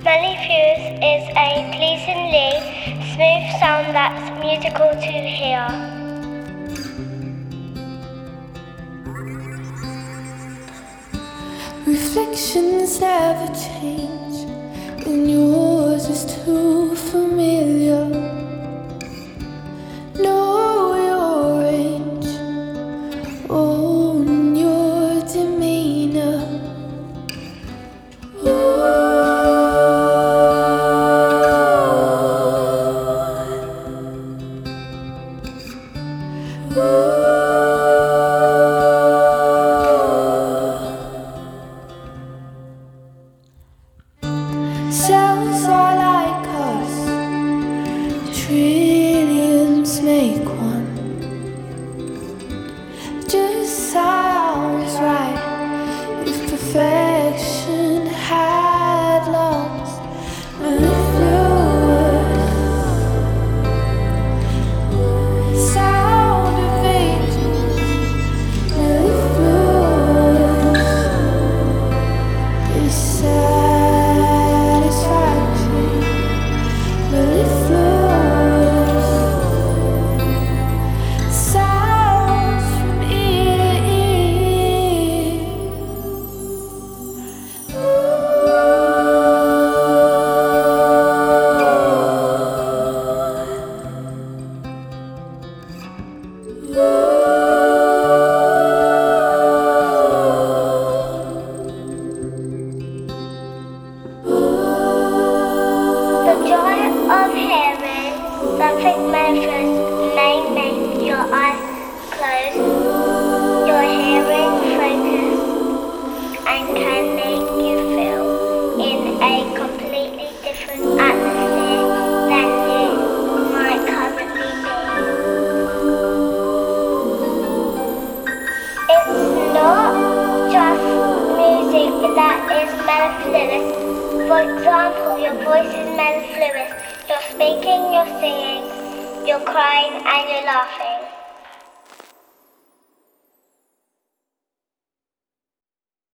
Mellifluous is a pleasingly smooth sound that's musical to hear. Reflections never change, and yours is too familiar. Know your range, own your demeanor. Cells are like us, trillions make one. Just sounds right if perfection had lungs. Sound of angels, mellifluous is satisfactory. Mellifluous sounds from ear to ear. The joy of hearing something mellifluous may make your eyes close, your hearing focus, and can make you feel in a completely different atmosphere than you might currently be. It's not just music that is mellifluous. For example, your voice is mellifluous. You're speaking, you're singing, you're crying, and you're laughing.